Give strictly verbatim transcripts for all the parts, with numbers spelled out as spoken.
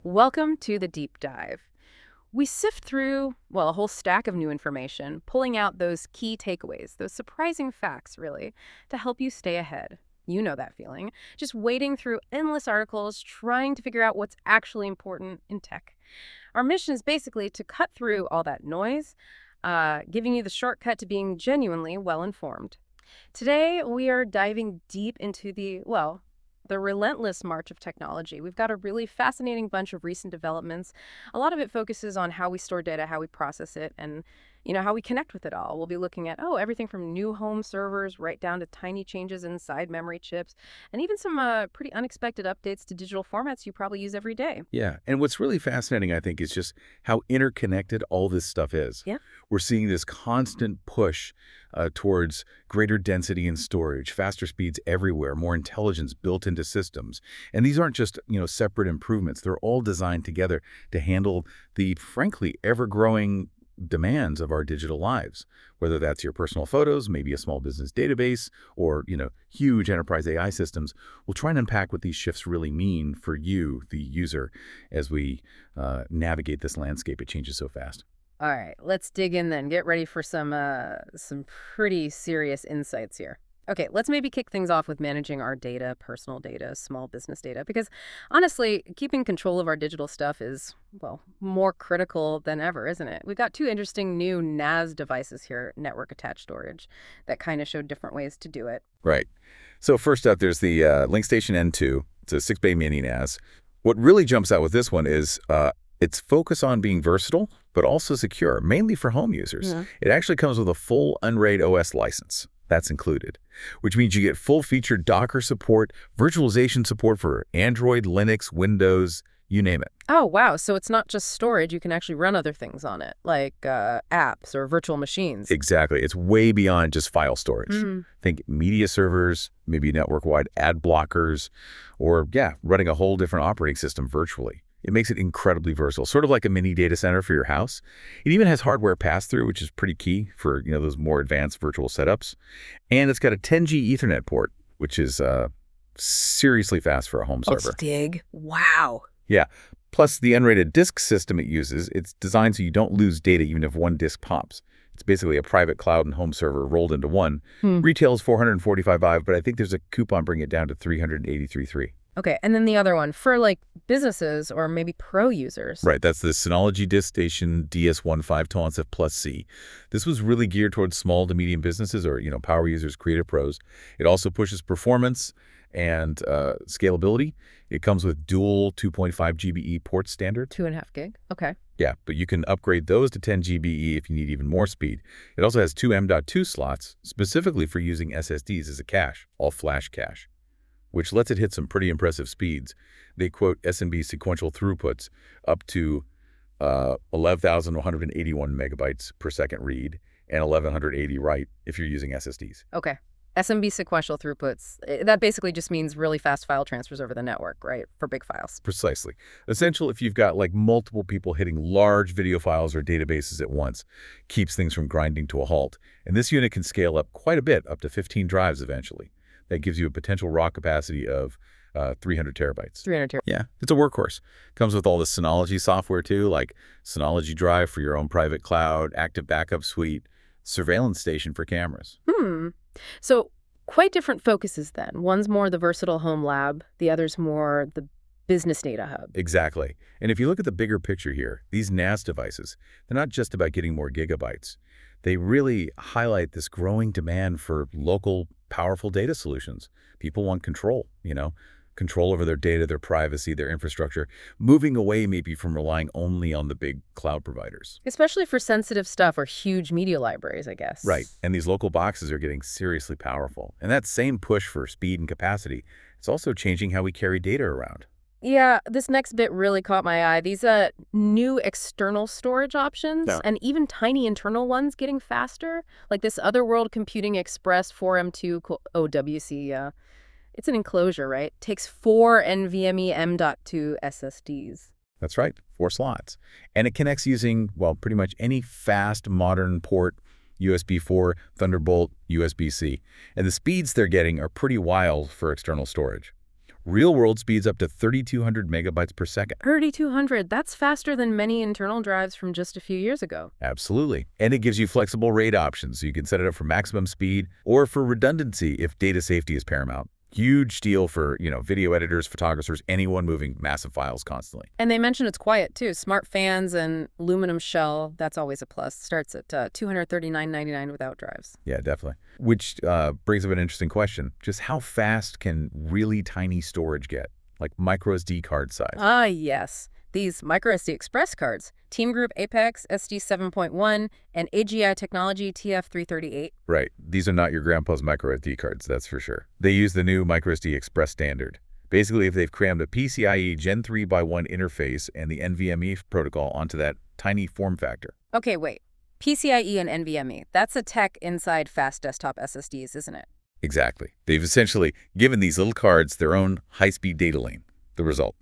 Welcome to the deep dive. We sift through, well, a whole stack of new information, pulling out those key takeaways, those surprising facts, really, to help you stay ahead. You know that feeling. Just wading through endless articles, trying to figure out what's actually important in tech. Our mission is basically to cut through all that noise, uh, giving you the shortcut to being genuinely well-informed. Today, we are diving deep into the, well, the relentless march of technology. We've got a really fascinating bunch of recent developments. A lot of it focuses on how we store data, how we process it, and you know how we connect with it all. We'll be looking at, oh, everything from new home servers right down to tiny changes inside memory chips, and even some uh, pretty unexpected updates to digital formats you probably use every day. Yeah, and what's really fascinating, I think, is just how interconnected all this stuff is. Yeah. We're seeing this constant push uh, towards greater density and storage, faster speeds everywhere, more intelligence built into systems. And these aren't just, you know, separate improvements. They're all designed together to handle the, frankly, ever-growing demands of our digital lives, whether that's your personal photos, maybe a small business database, or, you know, huge enterprise A I systems. We'll try and unpack what these shifts really mean for you, the user, as we uh, navigate this landscape. It changes so fast. All right, let's dig in then. Get ready for some uh, some pretty serious insights here. Okay, let's maybe kick things off with managing our data, personal data, small business data, because honestly, keeping control of our digital stuff is, well, more critical than ever, isn't it? We've got two interesting new N A S devices here, network attached storage, that kind of show different ways to do it. Right. So first up, there's the uh, LinkStation N two. It's a six bay mini N A S. What really jumps out with this one is uh, its focus on being versatile, but also secure, mainly for home users. Yeah. It actually comes with a full Unraid O S license. That's included, which means you get full-featured Docker support, virtualization support for Android, Linux, Windows, you name it. Oh, wow. So it's not just storage. You can actually run other things on it, like uh, apps or virtual machines. Exactly. It's way beyond just file storage. Mhm. Think media servers, maybe network-wide ad blockers, or, yeah, running a whole different operating system virtually. It makes it incredibly versatile, sort of like a mini data center for your house. It even has hardware pass-through, which is pretty key for, you know, those more advanced virtual setups. And it's got a ten G Ethernet port, which is uh, seriously fast for a home Oh, server. Stig. Wow. Yeah. Plus, the unrated disk system it uses, it's designed so you don't lose data even if one disk pops. It's basically a private cloud and home server rolled into one. Hmm. Retails four hundred forty-five dollars, but I think there's a coupon bringing it down to three hundred eighty-three dollars and three cents. Okay, and then the other one for like businesses or maybe pro users. Right, that's the Synology DiskStation D S fifteen Tonsiv Plus C. This was really geared towards small to medium businesses or, you know, power users, creative pros. It also pushes performance and uh, scalability. It comes with dual two point five G B E port standard. Two and a half gig. Okay. Yeah, but you can upgrade those to ten G B E if you need even more speed. It also has two M dot two slots specifically for using S S Ds as a cache, all flash cache, which lets it hit some pretty impressive speeds. They quote S M B sequential throughputs up to uh, eleven thousand one hundred eighty-one megabytes per second read and eleven eighty write if you're using S S Ds. Okay. S M B sequential throughputs. eh, That basically just means really fast file transfers over the network, right? For big files. Precisely. Essential if you've got like multiple people hitting large video files or databases at once. Keeps things from grinding to a halt. And this unit can scale up quite a bit, up to fifteen drives eventually. That gives you a potential raw capacity of uh, three hundred terabytes. three hundred. Yeah, it's a workhorse. Comes with all the Synology software too, like Synology Drive for your own private cloud, Active Backup Suite, Surveillance Station for cameras. Hmm. So quite different focuses then. One's more the versatile home lab. The other's more the business data hub. Exactly. And if you look at the bigger picture here, these N A S devices, they're not just about getting more gigabytes. They really highlight this growing demand for local, powerful data solutions. People want control, you know, control over their data, their privacy, their infrastructure, moving away maybe from relying only on the big cloud providers. Especially for sensitive stuff or huge media libraries, I guess. Right. And these local boxes are getting seriously powerful. And that same push for speed and capacity, it's also changing how we carry data around. Yeah, this next bit really caught my eye. These uh, new external storage options Yeah. and even tiny internal ones getting faster, like this Otherworld Computing Express four M two O W C. Uh, it's an enclosure, right? Takes four NVMe M dot two S S Ds. That's right, four slots. And it connects using, well, pretty much any fast modern port, U S B four, Thunderbolt, U S B C. And the speeds they're getting are pretty wild for external storage. Real-world speeds up to thirty-two hundred megabytes per second. thirty-two hundred, that's faster than many internal drives from just a few years ago. Absolutely. And it gives you flexible RAID options, so you can set it up for maximum speed or for redundancy if data safety is paramount. Huge deal for, you know, video editors, photographers, anyone moving massive files constantly. And they mention it's quiet, too. Smart fans and aluminum shell, that's always a plus. Starts at uh, two hundred thirty-nine ninety-nine without drives. Yeah, definitely. Which uh, brings up an interesting question. Just how fast can really tiny storage get, like micro S D card size? Ah, yes. These micro S D Express cards, Team Group Apex S D seven point one and A G I Technology T F three thirty-eight. Right. These are not your grandpa's micro S D cards, that's for sure. They use the new micro S D Express standard. Basically, if they've crammed a PCIe Gen three by one interface and the NVMe protocol onto that tiny form factor. Okay, wait. PCIe and NVMe, that's a tech inside fast desktop S S Ds, isn't it? Exactly. They've essentially given these little cards their own high-speed data lane. The result?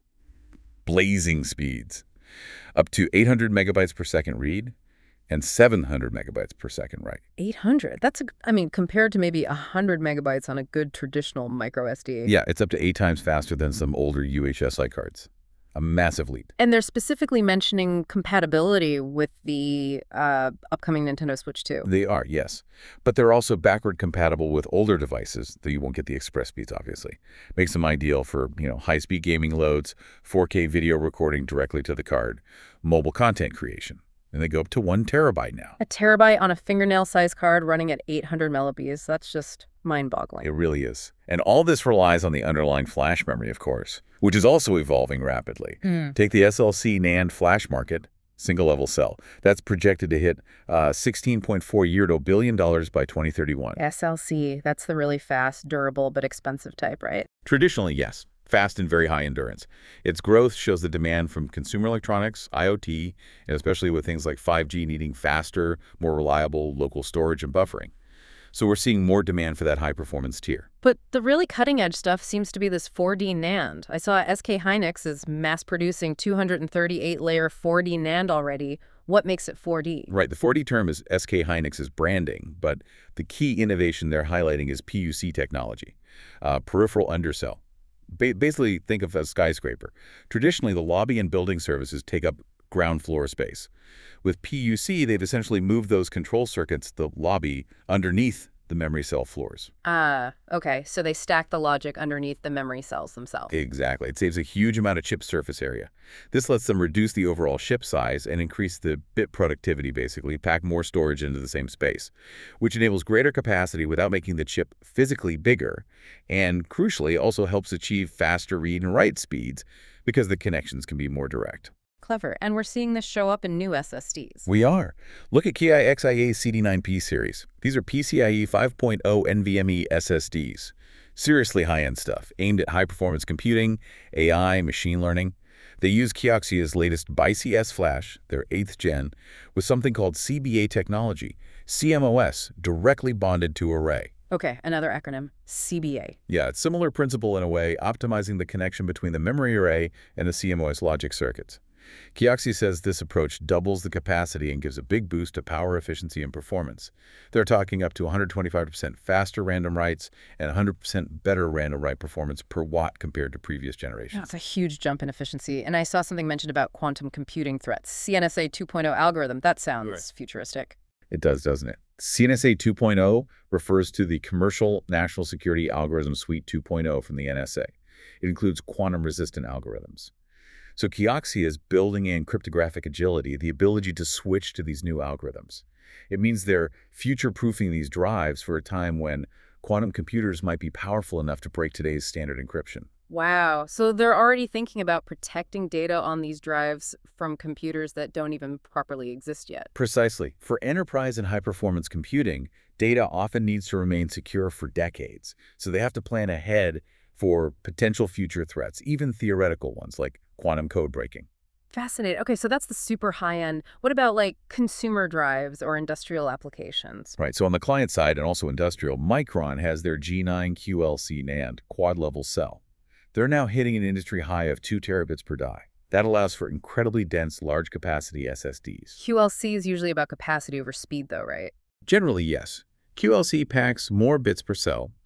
Blazing speeds. Up to eight hundred megabytes per second read and seven hundred megabytes per second write. eight hundred? That's, a, I mean, compared to maybe one hundred megabytes on a good traditional micro S D. Yeah, it's up to eight times faster than some older U H S I cards. A massive leap. And they're specifically mentioning compatibility with the uh, upcoming Nintendo Switch two. They are, yes. But they're also backward compatible with older devices, though you won't get the express speeds, obviously. Makes them ideal for, you know, high-speed gaming loads, four K video recording directly to the card, mobile content creation. And they go up to one terabyte now. A terabyte on a fingernail-sized card running at eight hundred millibits. That's just mind-boggling. It really is. And all this relies on the underlying flash memory, of course, which is also evolving rapidly. Mm. Take the S L C NAND flash market, single-level cell. That's projected to hit uh, sixteen point four billion dollars by twenty thirty-one. S L C, that's the really fast, durable, but expensive type, right? Traditionally, yes. Fast and very high endurance. Its growth shows the demand from consumer electronics, I O T, and especially with things like five G needing faster, more reliable local storage and buffering. So we're seeing more demand for that high-performance tier. But the really cutting-edge stuff seems to be this four D NAND. I saw S K Hynix is mass-producing two hundred thirty-eight layer four D NAND already. What makes it four D? Right. The four D term is S K Hynix's branding, but the key innovation they're highlighting is P U C technology, uh, peripheral undercell. Ba basically, think of a skyscraper. Traditionally, the lobby and building services take up ground floor space. With P U C, they've essentially moved those control circuits, the lobby, underneath the memory cell floors. Ah, okay. So they stack the logic underneath the memory cells themselves. Exactly. It saves a huge amount of chip surface area. This lets them reduce the overall chip size and increase the bit productivity, basically, pack more storage into the same space, which enables greater capacity without making the chip physically bigger, and crucially, also helps achieve faster read and write speeds because the connections can be more direct. Clever. And we're seeing this show up in new S S Ds. We are. Look at K I X I A C D nine P series. These are PCIe five point oh NVMe S S Ds. Seriously high-end stuff, aimed at high-performance computing, A I, machine learning. They use Kioxia's latest BiCS flash, their eighth gen, with something called C B A technology, C M O S, directly bonded to array. Okay, another acronym, C B A. Yeah, it's similar principle in a way, optimizing the connection between the memory array and the C M O S logic circuits. Kioxia says this approach doubles the capacity and gives a big boost to power efficiency and performance. They're talking up to one hundred twenty-five percent faster random writes and one hundred percent better random write performance per watt compared to previous generations. That's a huge jump in efficiency. And I saw something mentioned about quantum computing threats. C N S A two point oh algorithm, that sounds right. Futuristic. It does, doesn't it? C N S A two point oh refers to the Commercial National Security Algorithm Suite two point oh from the N S A. It includes quantum-resistant algorithms. So Kioxia is building in cryptographic agility, the ability to switch to these new algorithms. It means they're future-proofing these drives for a time when quantum computers might be powerful enough to break today's standard encryption. Wow. So they're already thinking about protecting data on these drives from computers that don't even properly exist yet. Precisely. For enterprise and high-performance computing, data often needs to remain secure for decades. So they have to plan ahead for potential future threats, even theoretical ones like quantum code breaking. Fascinating. Okay, so that's the super high end. What about like consumer drives or industrial applications? Right. So on the client side and also industrial, Micron has their G nine Q L C NAND quad-level cell. They're now hitting an industry high of two terabits per die. That allows for incredibly dense, large-capacity S S Ds. Q L C is usually about capacity over speed, though, right? Generally, yes. Q L C packs more bits per cell,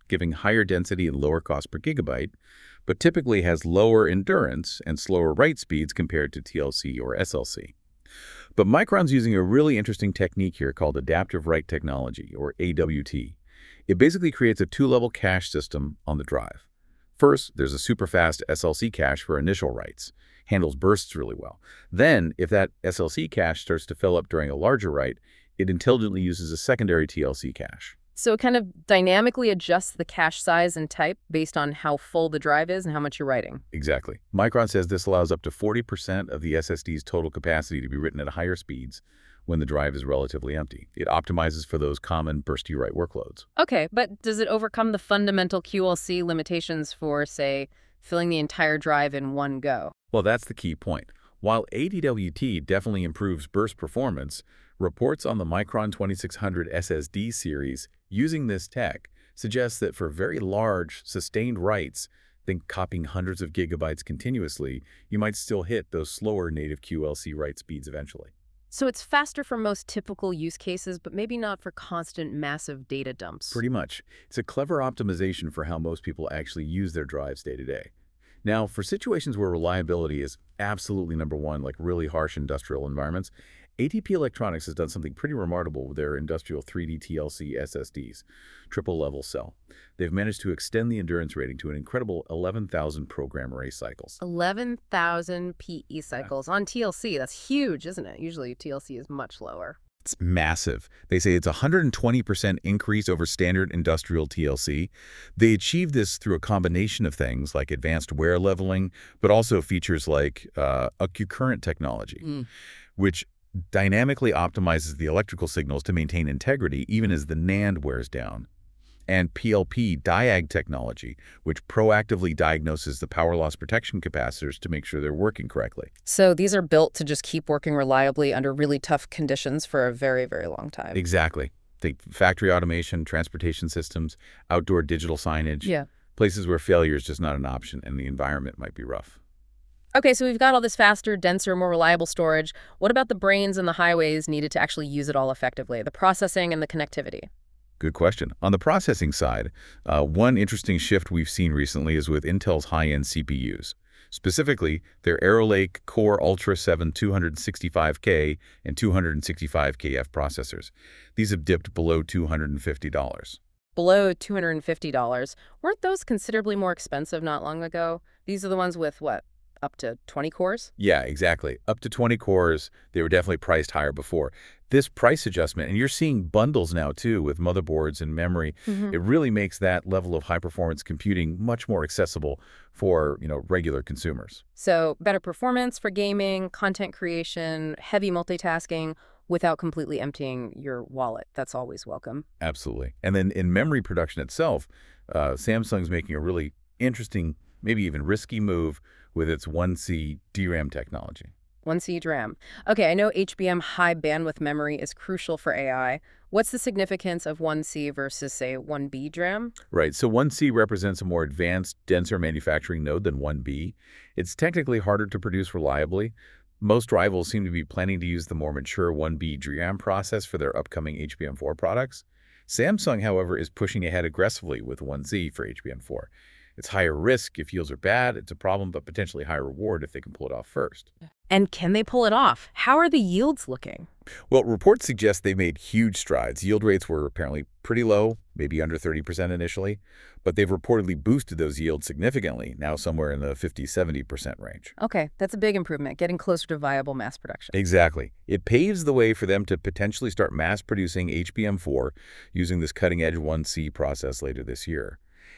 giving higher density and lower cost per gigabyte, but typically has lower endurance and slower write speeds compared to T L C or S L C. But Micron's using a really interesting technique here called adaptive write technology, or A W T. It basically creates a two-level cache system on the drive. First, there's a super-fast S L C cache for initial writes. Handles bursts really well. Then, if that S L C cache starts to fill up during a larger write, it intelligently uses a secondary T L C cache. So it kind of dynamically adjusts the cache size and type based on how full the drive is and how much you're writing. Exactly. Micron says this allows up to forty percent of the S S D's total capacity to be written at higher speeds when the drive is relatively empty. It optimizes for those common bursty write workloads. Okay, but does it overcome the fundamental Q L C limitations for, say, filling the entire drive in one go? Well, that's the key point. While A D W T definitely improves burst performance, reports on the Micron twenty-six hundred S S D series using this tech suggest that for very large, sustained writes, think copying hundreds of gigabytes continuously, you might still hit those slower native Q L C write speeds eventually. So it's faster for most typical use cases, but maybe not for constant, massive data dumps. Pretty much. It's a clever optimization for how most people actually use their drives day to day. Now, for situations where reliability is absolutely number one, like really harsh industrial environments, A T P Electronics has done something pretty remarkable with their industrial three D T L C S S Ds, triple-level cell. They've managed to extend the endurance rating to an incredible eleven thousand program array cycles. eleven thousand P E cycles on T L C. That's huge, isn't it? Usually T L C is much lower. It's massive. They say it's a one hundred twenty percent increase over standard industrial T L C. They achieve this through a combination of things like advanced wear leveling, but also features like uh, a concurrent technology, Mm. which dynamically optimizes the electrical signals to maintain integrity even as the NAND wears down. And P L P diag technology, which proactively diagnoses the power loss protection capacitors to make sure they're working correctly. So these are built to just keep working reliably under really tough conditions for a very, very long time. Exactly. Think factory automation, transportation systems, outdoor digital signage, Yeah. places where failure is just not an option and the environment might be rough. Okay, so we've got all this faster, denser, more reliable storage. What about the brains and the highways needed to actually use it all effectively, the processing and the connectivity? Good question. On the processing side, uh, one interesting shift we've seen recently is with Intel's high-end C P Us. Specifically, their Arrow Lake Core Ultra seven two sixty-five K and two sixty-five K F processors. These have dipped below two hundred fifty dollars. Below two hundred fifty dollars. Weren't those considerably more expensive not long ago? These are the ones with, what, up to twenty cores? Yeah, exactly. Up to twenty cores, they were definitely priced higher before. This price adjustment, and you're seeing bundles now too with motherboards and memory, Mm-hmm. it really makes that level of high-performance computing much more accessible for, you know, regular consumers. So better performance for gaming, content creation, heavy multitasking, without completely emptying your wallet. That's always welcome. Absolutely. And then in memory production itself, uh, Samsung's making a really interesting, maybe even risky move with its one C D RAM technology. one C DRAM. Okay, I know H B M high bandwidth memory is crucial for A I. What's the significance of one C versus, say, one B DRAM? Right, so one C represents a more advanced, denser manufacturing node than one B. It's technically harder to produce reliably. Most rivals seem to be planning to use the more mature one B DRAM process for their upcoming H B M four products. Samsung, however, is pushing ahead aggressively with one Z for H B M four. It's higher risk if yields are bad, it's a problem, but potentially higher reward if they can pull it off first. And can they pull it off? How are the yields looking? Well, reports suggest they made huge strides. Yield rates were apparently pretty low, maybe under thirty percent initially, but they've reportedly boosted those yields significantly, now somewhere in the fifty to seventy percent range. Okay, that's a big improvement, getting closer to viable mass production. Exactly. It paves the way for them to potentially start mass producing H B M four using this cutting-edge one C process later this year.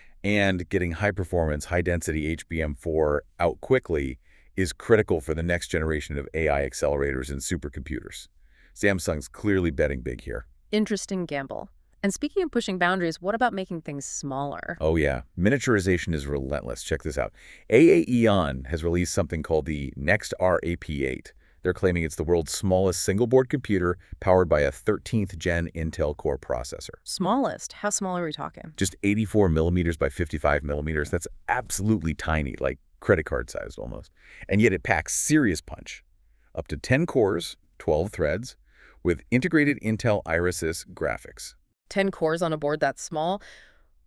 And getting high-performance, high-density H B M four out quickly is critical for the next generation of A I accelerators and supercomputers. Samsung's clearly betting big here. Interesting gamble. And speaking of pushing boundaries, what about making things smaller? Oh yeah, miniaturization is relentless. Check this out. A A Eon has released something called the NextR A P eight. They're claiming it's the world's smallest single-board computer powered by a thirteenth gen Intel Core processor. Smallest? How small are we talking? Just eighty-four millimeters by fifty-five millimeters. That's absolutely tiny, like credit card sized almost. And yet it packs serious punch. Up to ten cores, twelve threads, with integrated Intel Iris graphics. ten cores on a board that small?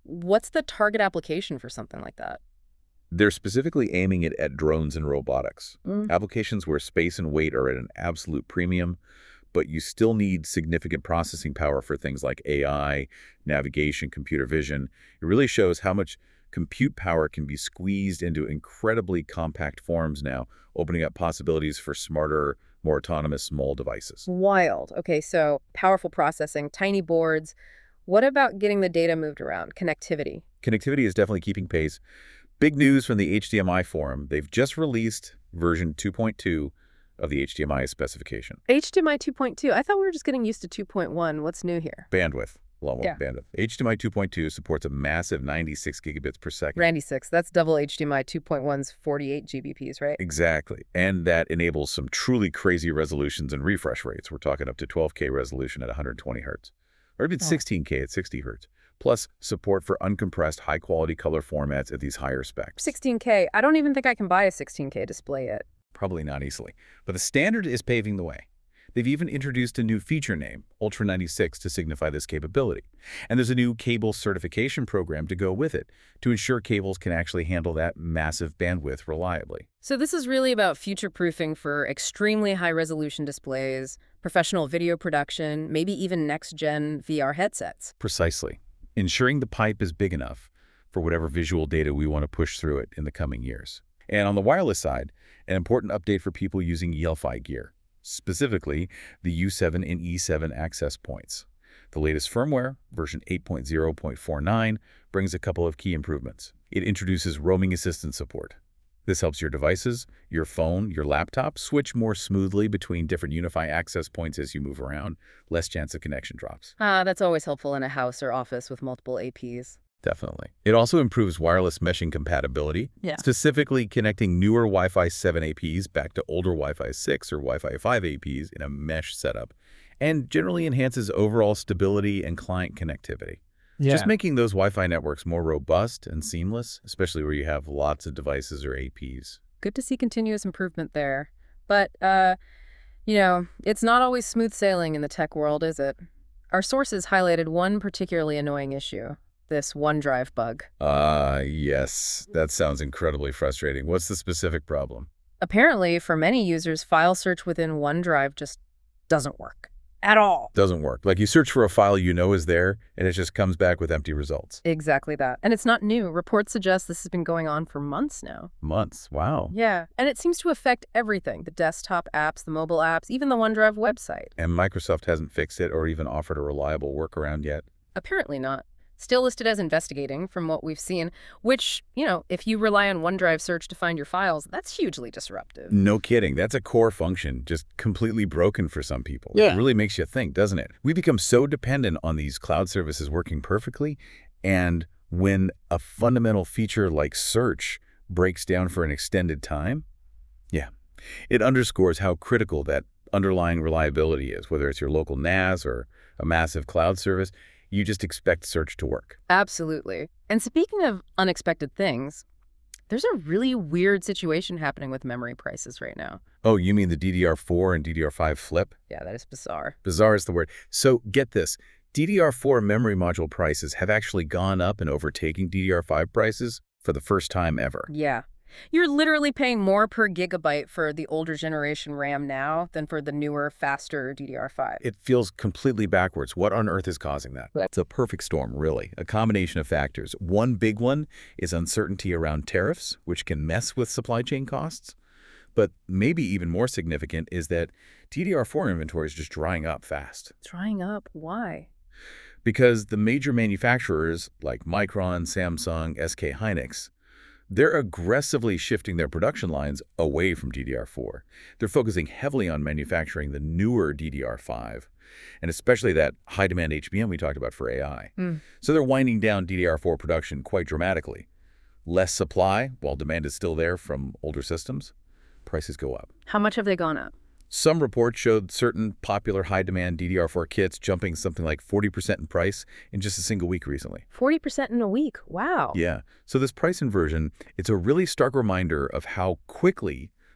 What's the target application for something like that? They're specifically aiming it at drones and robotics, Mm. applications where space and weight are at an absolute premium, but you still need significant processing power for things like A I, navigation, computer vision. It really shows how much compute power can be squeezed into incredibly compact forms now, opening up possibilities for smarter, more autonomous small devices. Wild. Okay, so powerful processing, tiny boards. What about getting the data moved around? Connectivity. Connectivity is definitely keeping pace. Big news from the H D M I forum. They've just released version two point two of the H D M I specification. H D M I two point two. I thought we were just getting used to two point one. What's new here? Bandwidth. Level Yeah. bandwidth. H D M I two point two supports a massive ninety-six gigabits per second. Randy six. That's double H D M I two point one's forty-eight G B Ps, right? Exactly. And that enables some truly crazy resolutions and refresh rates. We're talking up to twelve K resolution at one hundred twenty hertz, or even Oh. sixteen K at sixty hertz. Plus support for uncompressed high-quality color formats at these higher specs. sixteen K. I don't even think I can buy a sixteen K display yet. Probably not easily. But the standard is paving the way. They've even introduced a new feature name, Ultra ninety-six, to signify this capability. And there's a new cable certification program to go with it to ensure cables can actually handle that massive bandwidth reliably. So this is really about future-proofing for extremely high-resolution displays, professional video production, maybe even next-gen V R headsets. Precisely. Ensuring the pipe is big enough for whatever visual data we want to push through it in the coming years. And on the wireless side, an important update for people using E L F I gear, specifically the U seven and E seven access points. The latest firmware, version eight point oh point four nine, brings a couple of key improvements. It introduces roaming assistance support. This helps your devices, your phone, your laptop, switch more smoothly between different Wi-Fi access points as you move around, less chance of connection drops. Ah, that's always helpful in a house or office with multiple A Ps. Definitely. It also improves wireless meshing compatibility, Yeah. specifically connecting newer Wi-Fi seven A Ps back to older Wi-Fi six or Wi-Fi five A Ps in a mesh setup, and generally enhances overall stability and client connectivity. Yeah. Just making those Wi-Fi networks more robust and seamless, especially where you have lots of devices or A Ps. Good to see continuous improvement there. But, uh, you know, it's not always smooth sailing in the tech world, is it? Our sources highlighted one particularly annoying issue, this OneDrive bug. Ah, uh, yes. That sounds incredibly frustrating. What's the specific problem? Apparently, for many users, file search within OneDrive just doesn't work. At all. Doesn't work. Like you search for a file you know is there, and it just comes back with empty results. Exactly that. And it's not new. Reports suggest this has been going on for months now. Months. Wow. Yeah. And it seems to affect everything. The desktop apps, the mobile apps, even the OneDrive website. And Microsoft hasn't fixed it or even offered a reliable workaround yet. Apparently not. Still listed as investigating from what we've seen, which, you know, if you rely on OneDrive search to find your files, that's hugely disruptive. No kidding. That's a core function, just completely broken for some people. Yeah. It really makes you think, doesn't it? We become so dependent on these cloud services working perfectly, and when a fundamental feature like search breaks down for an extended time, yeah, it underscores how critical that underlying reliability is, whether it's your local N A S or a massive cloud service. You just expect search to work. Absolutely. And speaking of unexpected things, there's a really weird situation happening with memory prices right now. Oh, you mean the D D R four and D D R five flip? Yeah, that is bizarre. Bizarre is the word. So get this. D D R four memory module prices have actually gone up and overtaking D D R five prices for the first time ever. Yeah. You're literally paying more per gigabyte for the older generation RAM now than for the newer, faster D D R five. It feels completely backwards. What on earth is causing that? It's a perfect storm, really. A combination of factors. One big one is uncertainty around tariffs, which can mess with supply chain costs. But maybe even more significant is that D D R four inventory is just drying up fast. Drying up? Why? Because the major manufacturers like Micron, Samsung, S K Hynix, they're aggressively shifting their production lines away from D D R four. They're focusing heavily on manufacturing the newer D D R five, and especially that high-demand H B M we talked about for A I. Mm. So they're winding down D D R four production quite dramatically. Less supply, while demand is still there from older systems, prices go up. How much have they gone up? Some reports showed certain popular high-demand D D R four kits jumping something like forty percent in price in just a single week recently. forty percent in a week. Wow. Yeah. So this price inversion, it's a really stark reminder of how quickly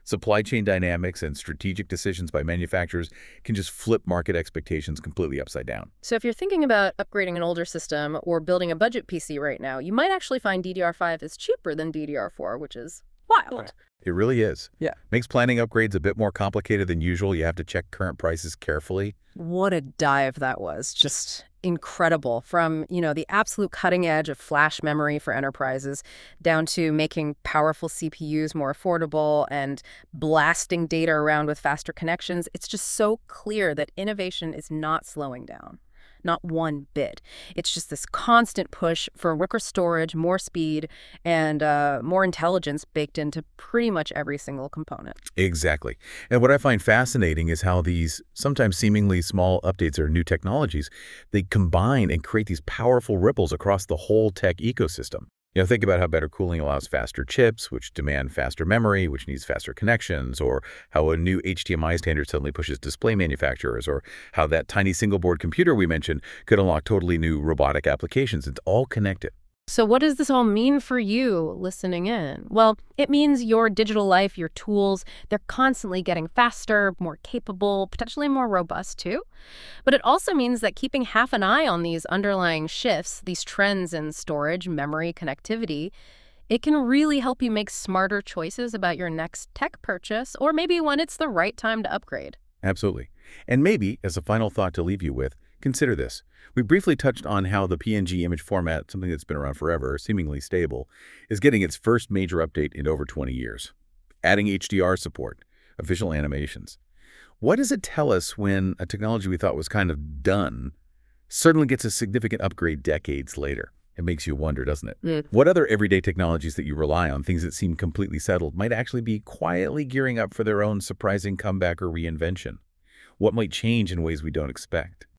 Supply chain dynamics and strategic decisions by manufacturers can just flip market expectations completely upside down. So if you're thinking about upgrading an older system or building a budget P C right now, you might actually find D D R five is cheaper than D D R four, which is wild. It really is. Yeah. Makes planning upgrades a bit more complicated than usual. You have to check current prices carefully. What a dive that was. Just incredible. From, you know, the absolute cutting edge of flash memory for enterprises down to making powerful C P Us more affordable and blasting data around with faster connections. It's just so clear that innovation is not slowing down. Not one bit. It's just this constant push for quicker storage, more speed, and uh, more intelligence baked into pretty much every single component. Exactly. And what I find fascinating is how these sometimes seemingly small updates or new technologies, they combine and create these powerful ripples across the whole tech ecosystem. You know, think about how better cooling allows faster chips, which demand faster memory, which needs faster connections, or how a new H D M I standard suddenly pushes display manufacturers, or how that tiny single-board computer we mentioned could unlock totally new robotic applications. It's all connected. So what does this all mean for you listening in? Well, it means your digital life, your tools, they're constantly getting faster, more capable, potentially more robust too. But it also means that keeping half an eye on these underlying shifts, these trends in storage, memory, connectivity, it can really help you make smarter choices about your next tech purchase, or maybe when it's the right time to upgrade. Absolutely. And maybe, as a final thought to leave you with, consider this. We briefly touched on how the P N G image format, something that's been around forever, seemingly stable, is getting its first major update in over twenty years. Adding H D R support, official animations. What does it tell us when a technology we thought was kind of done suddenly gets a significant upgrade decades later? It makes you wonder, doesn't it? Mm. What other everyday technologies that you rely on, things that seem completely settled, might actually be quietly gearing up for their own surprising comeback or reinvention? What might change in ways we don't expect?